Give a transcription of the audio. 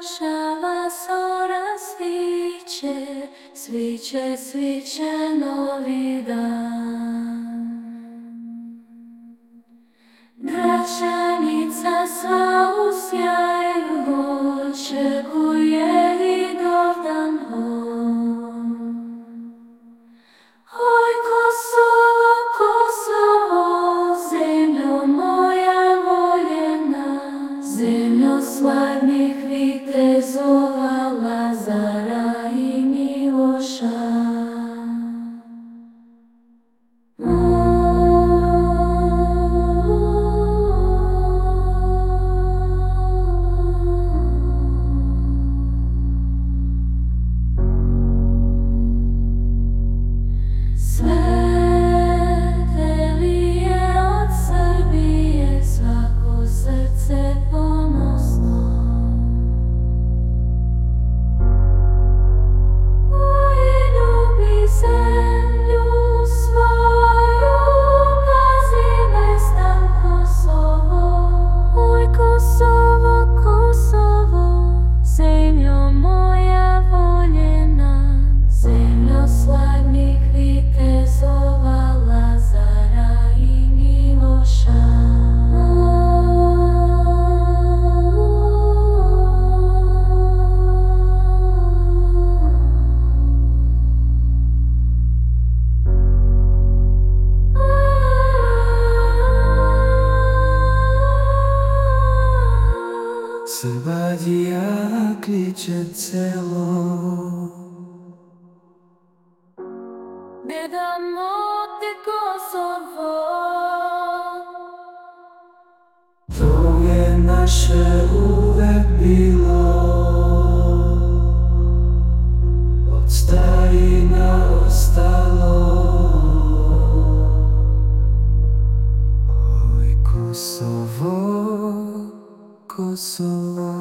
Warszawa coraz sviće, sviće, sviće novi dan. Gračanica sva u sjaju očekuje Vidovdan on. Oj Kosovo, Kosovo, zemljo moja voljena, zemljo slavnih vitezova Lazara i Miloša. Srbadija kliče celo. Ne damo ti Kosovo, To je naše uvek bilo, od starina ostalo. Oj Kosovo, Kosovo.